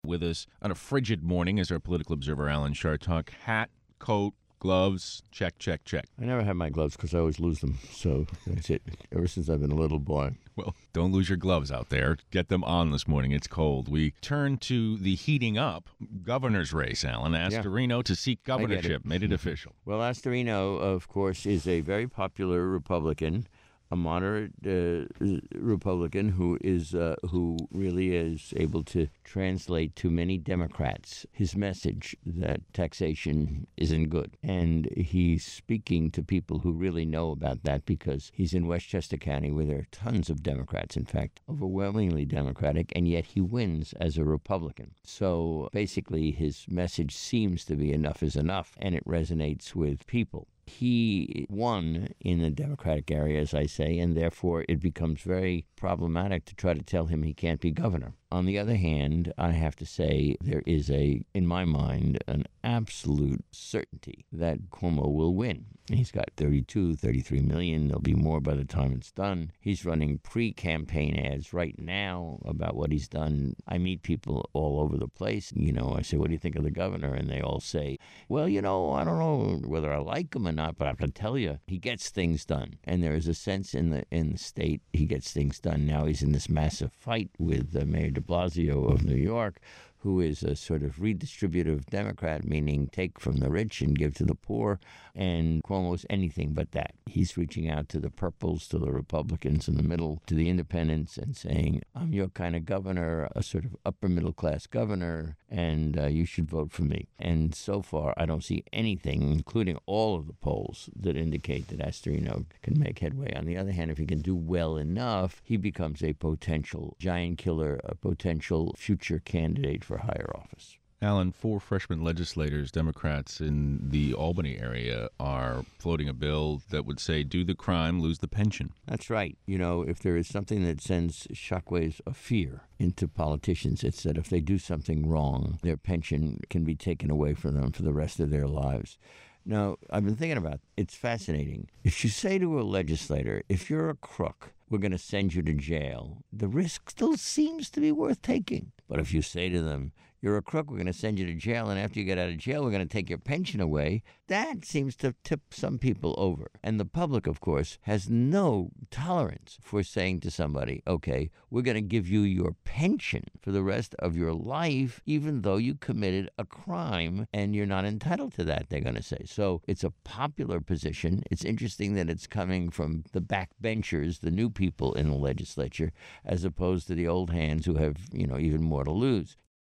With us on a frigid morning is our political observer, Alan Chartock. Hat, coat, gloves, check, check, check. I never have my gloves because I always lose them. So that's it. Ever since I've been a little boy. Well, don't lose your gloves out there. Get them on this morning. It's cold. We turn to the heating up governor's race, Alan. Astorino to seek governorship. Made it official. Well, Astorino, of course, is a very popular Republican, a moderate Republican who really is able to translate to many Democrats his message that taxation isn't good. And he's speaking to people who really know about that because he's in Westchester County where there are tons of Democrats, in fact, overwhelmingly Democratic, and yet he wins as a Republican. So basically his message seems to be enough is enough, and it resonates with people. He won in the Democratic area, as I say, and therefore it becomes very problematic to try to tell him he can't be governor. On the other hand, I have to say there is in my mind, an absolute certainty that Cuomo will win. He's got 33 million. There'll be more by the time it's done. He's running pre-campaign ads right now about what he's done. I meet people all over the place. I say, what do you think of the governor? And they all say, well, I don't know whether I like him or not, but I can tell you, he gets things done. And there is a sense in the state he gets things done. Now he's in this massive fight with Mayor de Blasio of New York, who is a sort of redistributive Democrat, meaning take from the rich and give to the poor. And Cuomo's anything but that. He's reaching out to the purples, to the Republicans in the middle, to the independents, and saying, I'm your kind of governor, a sort of upper middle class governor, and you should vote for me. And so far, I don't see anything, including all of the polls, that indicate that Astorino can make headway. On the other hand, if he can do well enough, he becomes a potential giant killer, a potential future candidate for higher office. Alan, 4 freshman legislators, Democrats in the Albany area, are floating a bill that would say, do the crime, lose the pension. That's right. If there is something that sends shockwaves of fear into politicians, it's that if they do something wrong, their pension can be taken away from them for the rest of their lives. Now, I've been thinking about it. It's fascinating. If you say to a legislator, if you're a crook, we're going to send you to jail, the risk still seems to be worth taking. But if you say to them, you're a crook, we're going to send you to jail, and after you get out of jail, we're going to take your pension away, that seems to tip some people over. And the public, of course, has no tolerance for saying to somebody, okay, we're going to give you your pension for the rest of your life, even though you committed a crime, and you're not entitled to that, they're going to say. So it's a popular position. It's interesting that it's coming from the backbenchers, the new people in the legislature, as opposed to the old hands who have, even more to lose.